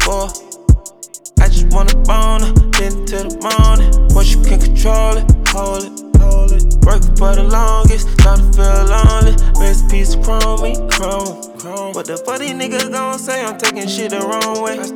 for. I just wanna bone her, then till the morning. Once you can control it, hold it. Working for the longest, starting to feel lonely. Rest piece of chrome. What the fuck these niggas gon' say? I'm taking shit the wrong way.